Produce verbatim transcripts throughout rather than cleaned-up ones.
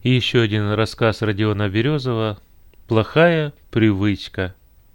И еще один рассказ Родиона Березова «Плохая привычка».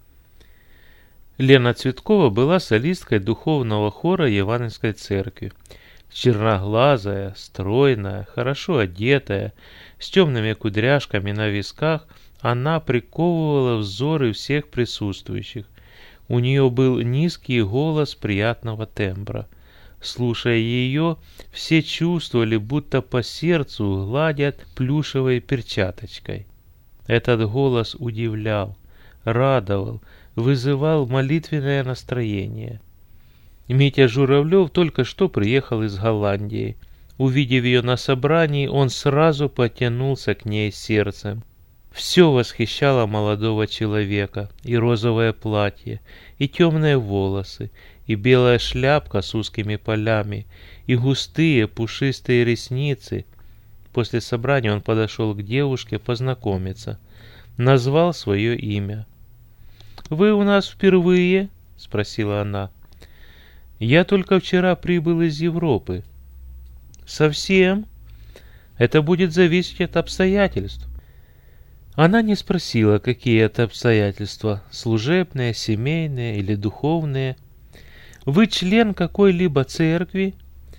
Лена Цветкова была солисткой духовного хора Евангельской церкви. Черноглазая, стройная, хорошо одетая, с темными кудряшками на висках, она приковывала взоры всех присутствующих. У нее был низкий голос приятного тембра. Слушая ее, все чувствовали, будто по сердцу гладят плюшевой перчаточкой. Этот голос удивлял, радовал, вызывал молитвенное настроение. Митя Журавлев только что приехал из Голландии. Увидев ее на собрании, он сразу потянулся к ней сердцем. Все восхищало молодого человека: и розовое платье, и темные волосы, и белая шляпка с узкими полями, и густые пушистые ресницы. После собрания он подошел к девушке познакомиться, назвал свое имя. «Вы у нас впервые?» — спросила она. «Я только вчера прибыл из Европы». «Совсем? Это будет зависеть от обстоятельств». Она не спросила, какие это обстоятельства, служебные, семейные или духовные. «Вы член какой-либо церкви?»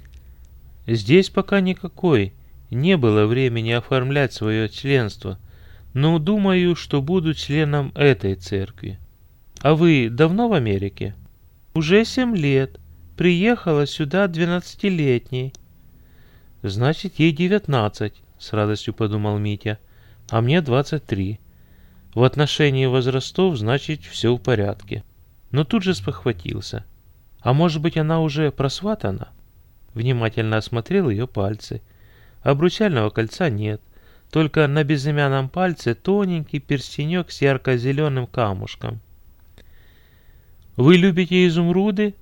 «Здесь пока никакой. Не было времени оформлять свое членство, но думаю, что буду членом этой церкви». «А вы давно в Америке?» «Уже семь лет. Приехала сюда двенадцатилетней». «Значит, ей девятнадцать», — с радостью подумал Митя. «А мне двадцать три. В отношении возрастов, значит, все в порядке». Но тут же спохватился. А может быть, она уже просватана? Внимательно осмотрел ее пальцы. Обручального кольца нет, только на безымянном пальце тоненький перстенек с ярко-зеленым камушком. «Вы любите изумруды?»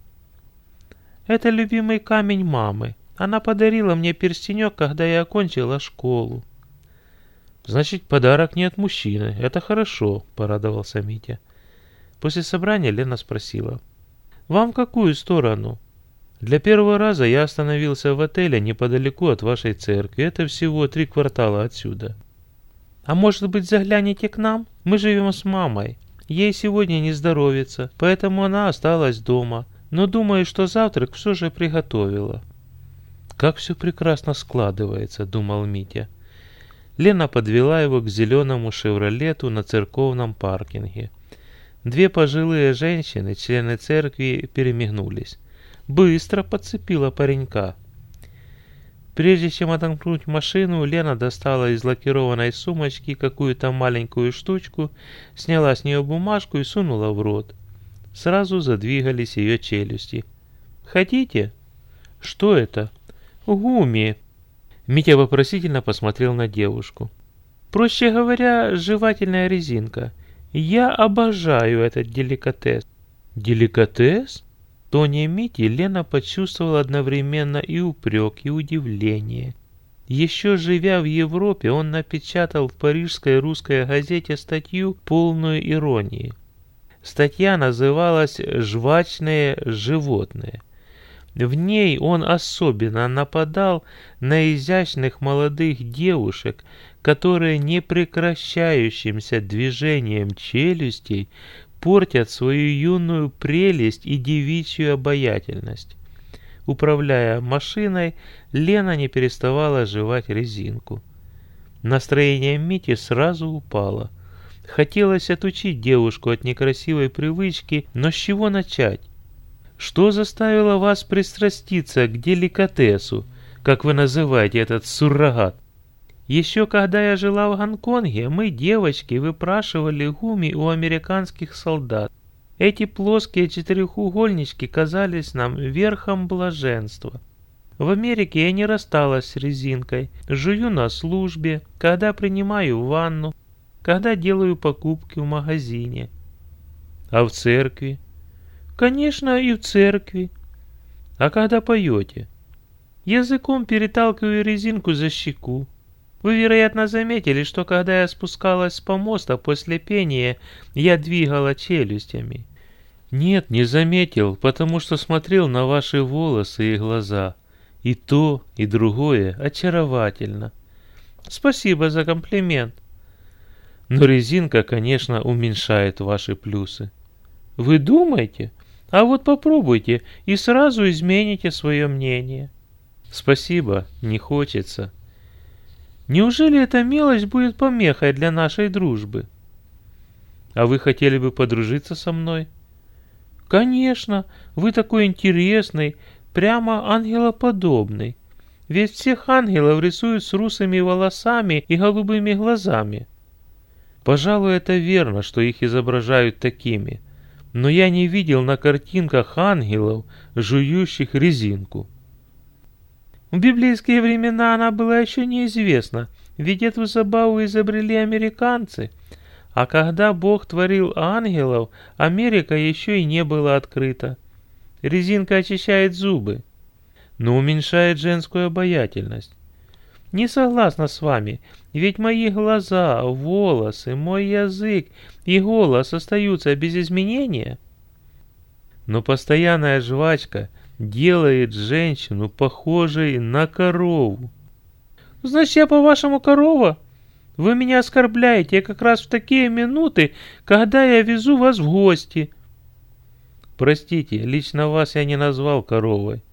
«Это любимый камень мамы. Она подарила мне перстенек, когда я окончила школу». «Значит, подарок не от мужчины. Это хорошо», — порадовался Митя. После собрания Лена спросила: «Вам в какую сторону?» «Для первого раза я остановился в отеле неподалеку от вашей церкви. Это всего три квартала отсюда». «А может быть, загляните к нам? Мы живем с мамой. Ей сегодня не здоровится, поэтому она осталась дома. Но думаю, что завтрак все же приготовила». «Как все прекрасно складывается», — думал Митя. Лена подвела его к зеленому «Шевролету» на церковном паркинге. Две пожилые женщины, члены церкви, перемигнулись. Быстро подцепила паренька. Прежде чем отомкнуть машину, Лена достала из лакированной сумочки какую-то маленькую штучку, сняла с нее бумажку и сунула в рот. Сразу задвигались ее челюсти. «Хотите?» «Что это?» «Гумми». Митя вопросительно посмотрел на девушку. «Проще говоря, жевательная резинка. Я обожаю этот деликатес». «Деликатес?» В тоне Мити Лена почувствовала одновременно и упрек, и удивление. Еще живя в Европе, он напечатал в парижской русской газете статью, полную иронии. Статья называлась «Жвачные животные». В ней он особенно нападал на изящных молодых девушек, которые непрекращающимся движением челюстей портят свою юную прелесть и девичью обаятельность. Управляя машиной, Лена не переставала жевать резинку. Настроение Мити сразу упало. Хотелось отучить девушку от некрасивой привычки, но с чего начать? Что заставило вас пристраститься к деликатесу, как вы называете этот суррогат? Еще когда я жила в Гонконге, мы, девочки, выпрашивали гумми у американских солдат. Эти плоские четырехугольнички казались нам верхом блаженства. В Америке я не рассталась с резинкой, жую на службе, когда принимаю ванну, когда делаю покупки в магазине. А в церкви? Конечно, и в церкви. А когда поете? Языком переталкиваю резинку за щеку. Вы, вероятно, заметили, что когда я спускалась с помоста после пения, я двигала челюстями. Нет, не заметил, потому что смотрел на ваши волосы и глаза. И то, и другое очаровательно. Спасибо за комплимент. Но резинка, конечно, уменьшает ваши плюсы. Вы думаете? А вот попробуйте и сразу измените свое мнение. Спасибо, не хочется. Неужели эта мелочь будет помехой для нашей дружбы? А вы хотели бы подружиться со мной? Конечно, вы такой интересный, прямо ангелоподобный. Ведь всех ангелов рисуют с русыми волосами и голубыми глазами. Пожалуй, это верно, что их изображают такими, но я не видел на картинках ангелов, жующих резинку. В библейские времена она была еще неизвестна, ведь эту забаву изобрели американцы, а когда Бог творил ангелов, Америка еще и не была открыта. Резинка очищает зубы, но уменьшает женскую обаятельность. Не согласна с вами, ведь мои глаза, волосы, мой язык и голос остаются без изменения. Но постоянная жвачка делает женщину похожей на корову. Значит, я, по-вашему, корова? Вы меня оскорбляете как раз в такие минуты, когда я везу вас в гости. Простите, лично вас я не назвал коровой.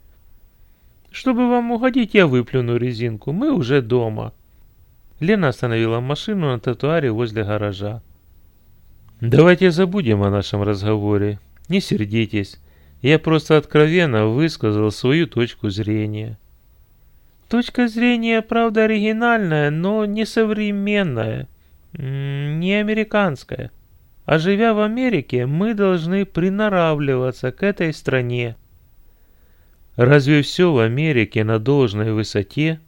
Чтобы вам угодить, я выплюну резинку. Мы уже дома. Лена остановила машину на тротуаре возле гаража. Давайте забудем о нашем разговоре. Не сердитесь. Я просто откровенно высказал свою точку зрения. Точка зрения, правда, оригинальная, но не современная, не американская. А живя в Америке, мы должны приноравливаться к этой стране. Разве все в Америке на должной высоте?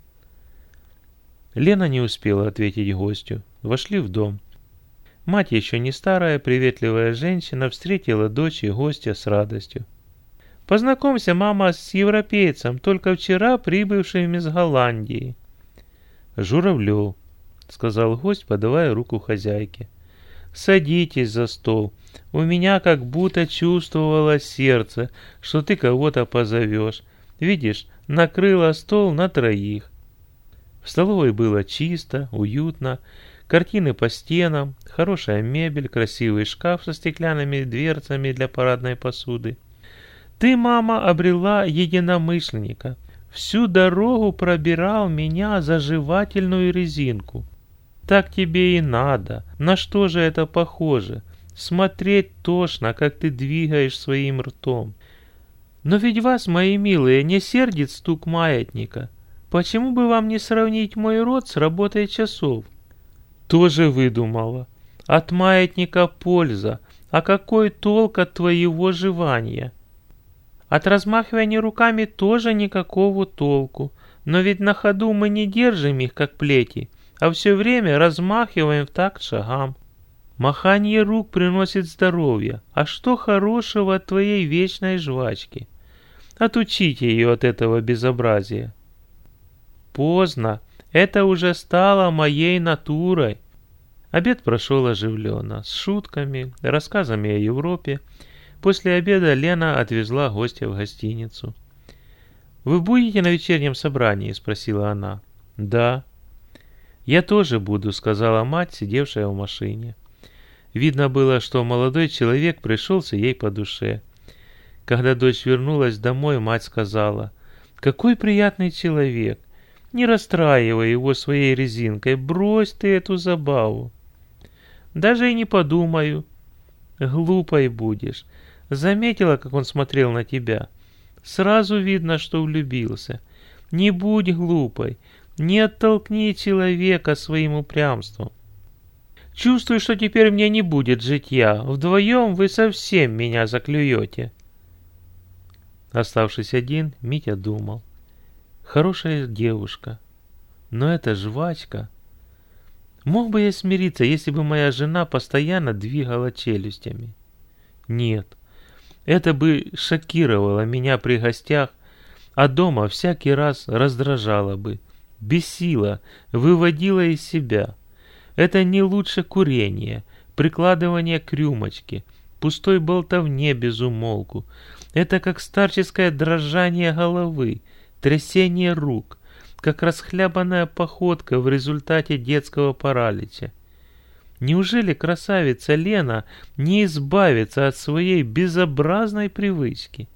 Лена не успела ответить гостю. Вошли в дом. Мать, еще не старая, приветливая женщина, встретила дочь и гостя с радостью. «Познакомься, мама, с европейцем, только вчера прибывшим из Голландии». «Журавлев», — сказал гость, подавая руку хозяйке. «Садитесь за стол. У меня как будто чувствовало сердце, что ты кого-то позовешь. Видишь, накрыла стол на троих». В столовой было чисто, уютно, картины по стенам, хорошая мебель, красивый шкаф со стеклянными дверцами для парадной посуды. «Ты, мама, обрела единомышленника. Всю дорогу пробирал меня за жевательную резинку. Так тебе и надо. На что же это похоже? Смотреть тошно, как ты двигаешь своим ртом. Но ведь вас, мои милые, не сердит стук маятника. Почему бы вам не сравнить мой рот с работой часов?» «Тоже выдумала. От маятника польза, а какой толк от твоего жевания?» «От размахивания руками тоже никакого толку, но ведь на ходу мы не держим их, как плети, а все время размахиваем в такт шагам. Махание рук приносит здоровье, а что хорошего от твоей вечной жвачки? Отучите ее от этого безобразия». «Поздно, это уже стало моей натурой». Обед прошел оживленно, с шутками, рассказами о Европе. После обеда Лена отвезла гостя в гостиницу. «Вы будете на вечернем собрании?» – спросила она. «Да». «Я тоже буду», – сказала мать, сидевшая в машине. Видно было, что молодой человек пришелся ей по душе. Когда дочь вернулась домой, мать сказала: «Какой приятный человек! Не расстраивай его своей резинкой, брось ты эту забаву». «Даже и не подумаю». «Глупой будешь. Заметила, как он смотрел на тебя? Сразу видно, что влюбился. Не будь глупой, не оттолкни человека своим упрямством. Чувствую, что теперь мне не будет житья. Вдвоем вы совсем меня заклюете». Оставшись один, Митя думал: хорошая девушка, но эта жвачка. Мог бы я смириться, если бы моя жена постоянно двигала челюстями? Нет. Это бы шокировало меня при гостях, а дома всякий раз раздражало бы, бесило, выводило из себя. Это не лучше курения, прикладывания к рюмочке, пустой болтовне без умолку. Это как старческое дрожание головы, трясение рук. как расхлябанная походка в результате детского паралича. Неужели красавица Лена не избавится от своей безобразной привычки?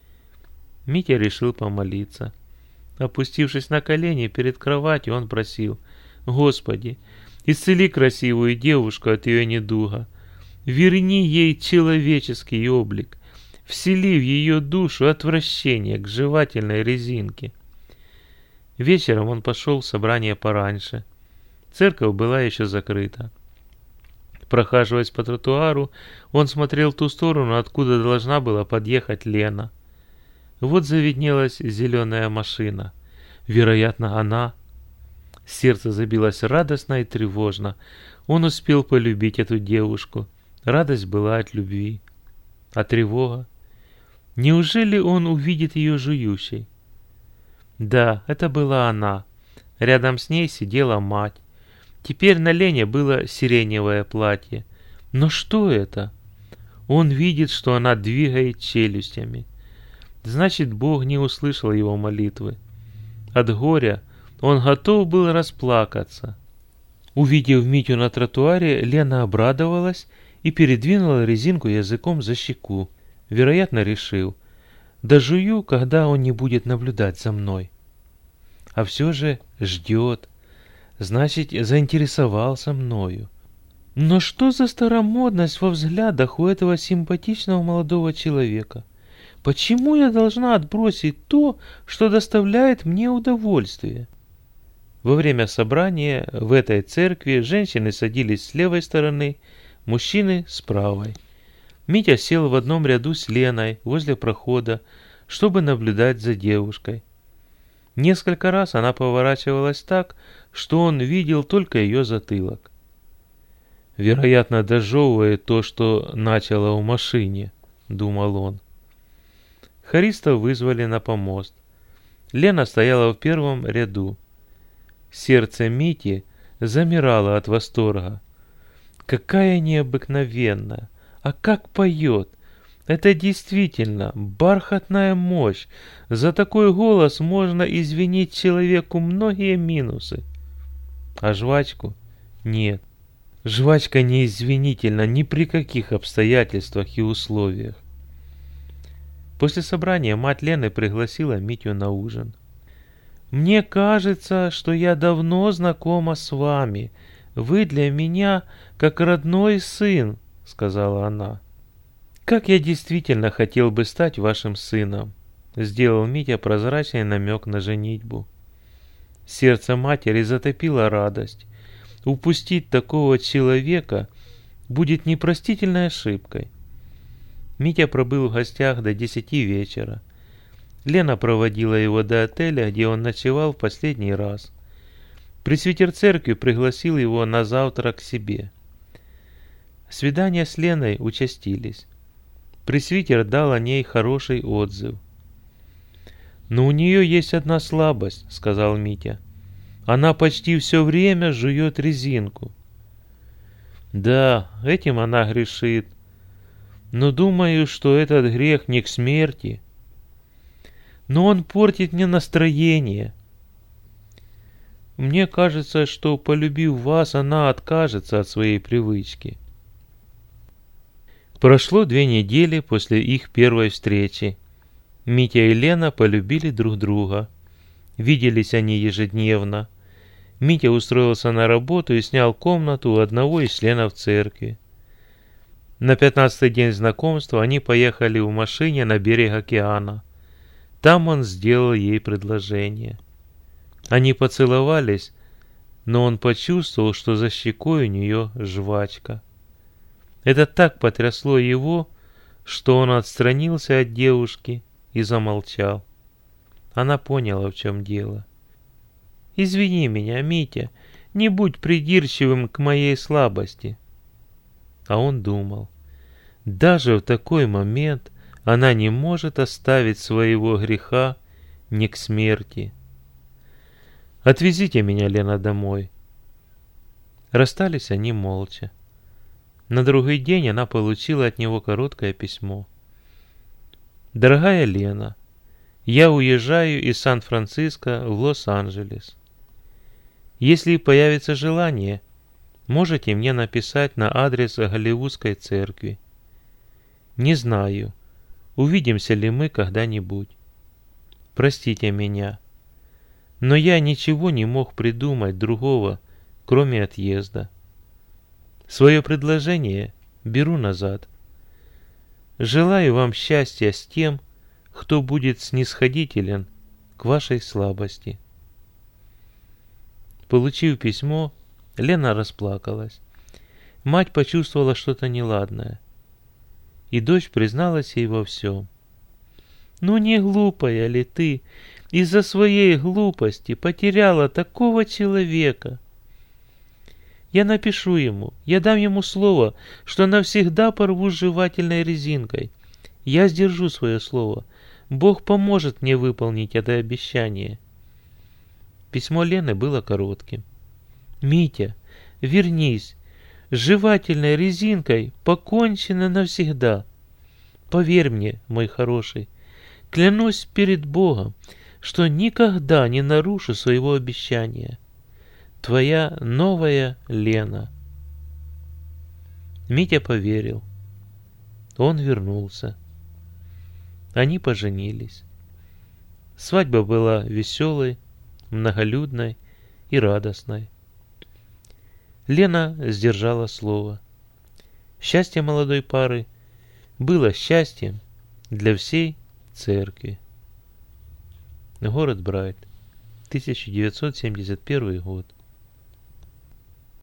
Митя решил помолиться. Опустившись на колени перед кроватью, он просил: «Господи, исцели красивую девушку от ее недуга, верни ей человеческий облик, всели в ее душу отвращение к жевательной резинке». Вечером он пошел в собрание пораньше. Церковь была еще закрыта. Прохаживаясь по тротуару, он смотрел в ту сторону, откуда должна была подъехать Лена. Вот завиднелась зеленая машина. Вероятно, она. Сердце забилось радостно и тревожно. Он успел полюбить эту девушку. Радость была от любви. А тревога? Неужели он увидит ее жующей? Да, это была она. Рядом с ней сидела мать. Теперь на Лене было сиреневое платье. Но что это? Он видит, что она двигает челюстями. Значит, Бог не услышал его молитвы. От горя он готов был расплакаться. Увидев Митю на тротуаре, Лена обрадовалась и передвинула резинку языком за щеку. Вероятно, решил: дожую, когда он не будет наблюдать за мной. А все же ждет. Значит, заинтересовался мною. Но что за старомодность во взглядах у этого симпатичного молодого человека? Почему я должна отбросить то, что доставляет мне удовольствие? Во время собрания в этой церкви женщины садились с левой стороны, мужчины с правой. Митя сел в одном ряду с Леной возле прохода, чтобы наблюдать за девушкой. Несколько раз она поворачивалась так, что он видел только ее затылок. Вероятно, дожевывает то, что начало в машине, думал он. Хористов вызвали на помост. Лена стояла в первом ряду. Сердце Мити замирало от восторга. Какая необыкновенная! А как поет! Это действительно бархатная мощь. За такой голос можно извинить человеку многие минусы. А жвачку? Нет. Жвачка не извинительна ни при каких обстоятельствах и условиях. После собрания мать Лены пригласила Митю на ужин. «Мне кажется, что я давно знакома с вами. Вы для меня как родной сын», — сказала она. «Как я действительно хотел бы стать вашим сыном», — сделал Митя прозрачный намек на женитьбу. Сердце матери затопило радость. Упустить такого человека будет непростительной ошибкой. Митя пробыл в гостях до десяти вечера. Лена проводила его до отеля, где он ночевал в последний раз. Пресвитер церкви пригласил его на завтра к себе. Свидания с Леной участились. Пресвитер дал о ней хороший отзыв. «Но у нее есть одна слабость», — сказал Митя. «Она почти все время жует резинку». «Да, этим она грешит. Но думаю, что этот грех не к смерти. Но он портит мне настроение. Мне кажется, что, полюбив вас, она откажется от своей привычки». Прошло две недели после их первой встречи. Митя и Лена полюбили друг друга. Виделись они ежедневно. Митя устроился на работу и снял комнату у одного из членов церкви. На пятнадцатый день знакомства они поехали в машине на берег океана. Там он сделал ей предложение. Они поцеловались, но он почувствовал, что за щекой у нее жвачка. Это так потрясло его, что он отстранился от девушки и замолчал. Она поняла, в чем дело. «Извини меня, Митя, не будь придирчивым к моей слабости». А он думал, даже в такой момент она не может оставить своего греха не к смерти. «Отвезите меня, Лена, домой». Расстались они молча. На другой день она получила от него короткое письмо. «Дорогая Лена, Я уезжаю из Сан-Франциско в Лос-Анджелес. Если появится желание, можете мне написать на адрес Голливудской церкви. Не знаю, увидимся ли мы когда-нибудь. Простите меня, но я ничего не мог придумать другого, кроме отъезда. Свое предложение беру назад. Желаю вам счастья с тем, кто будет снисходителен к вашей слабости. Получив письмо, Лена расплакалась. Мать почувствовала что-то неладное, и дочь призналась ей во всем. «Ну не глупая ли ты из-за своей глупости потеряла такого человека? Я напишу ему, я дам ему слово, что навсегда порву с жевательной резинкой. Я сдержу свое слово. Бог поможет мне выполнить это обещание». Письмо Лены было коротким. «Митя, вернись, с жевательной резинкой покончено навсегда. Поверь мне, мой хороший, клянусь перед Богом, что никогда не нарушу своего обещания. Твоя новая Лена». Митя поверил. Он вернулся. Они поженились. Свадьба была веселой, многолюдной и радостной. Лена сдержала слово. Счастье молодой пары было счастьем для всей церкви. Город Брайт, тысяча девятьсот семьдесят первый год.